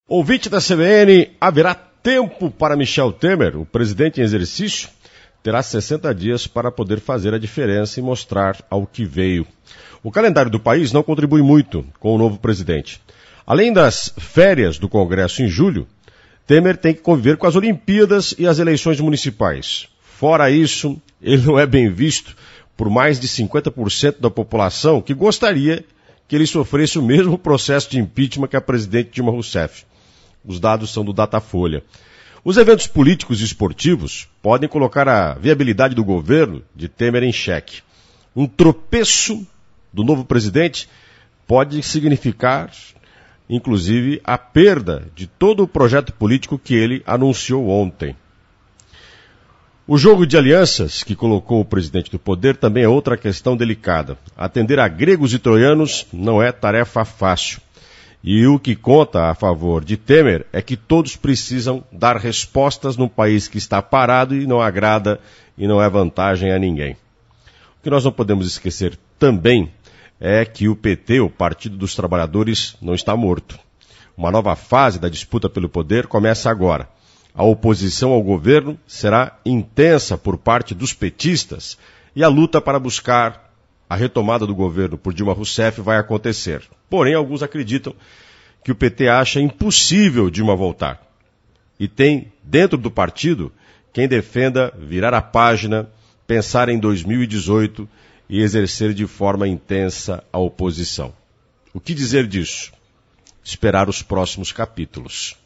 Ouvinte da CBN, haverá tempo para Michel Temer, o presidente em exercício? Terá 60 dias para poder fazer a diferença e mostrar ao que veio. O calendário do país não contribui muito com o novo presidente. Além das férias do Congresso em julho, Temer tem que conviver com as Olimpíadas e as eleições municipais. Fora isso, ele não é bem visto por mais de 50% da população que gostaria que ele sofresse o mesmo processo de impeachment que a presidente Dilma Rousseff. Os dados são do Datafolha. Os eventos políticos e esportivos podem colocar a viabilidade do governo de Temer em xeque. Um tropeço do novo presidente pode significar, inclusive, a perda de todo o projeto político que ele anunciou ontem. O jogo de alianças que colocou o presidente do poder também é outra questão delicada. Atender a gregos e troianos não é tarefa fácil. E o que conta a favor de Temer é que todos precisam dar respostas num país que está parado e não agrada e não é vantagem a ninguém. O que nós não podemos esquecer também é que o PT, o Partido dos Trabalhadores, não está morto. Uma nova fase da disputa pelo poder começa agora. A oposição ao governo será intensa por parte dos petistas e a luta para buscar a retomada do governo por Dilma Rousseff vai acontecer. Porém, alguns acreditam que o PT acha impossível Dilma voltar. E tem, dentro do partido, quem defenda virar a página, pensar em 2018 e exercer de forma intensa a oposição. O que dizer disso? Esperar os próximos capítulos.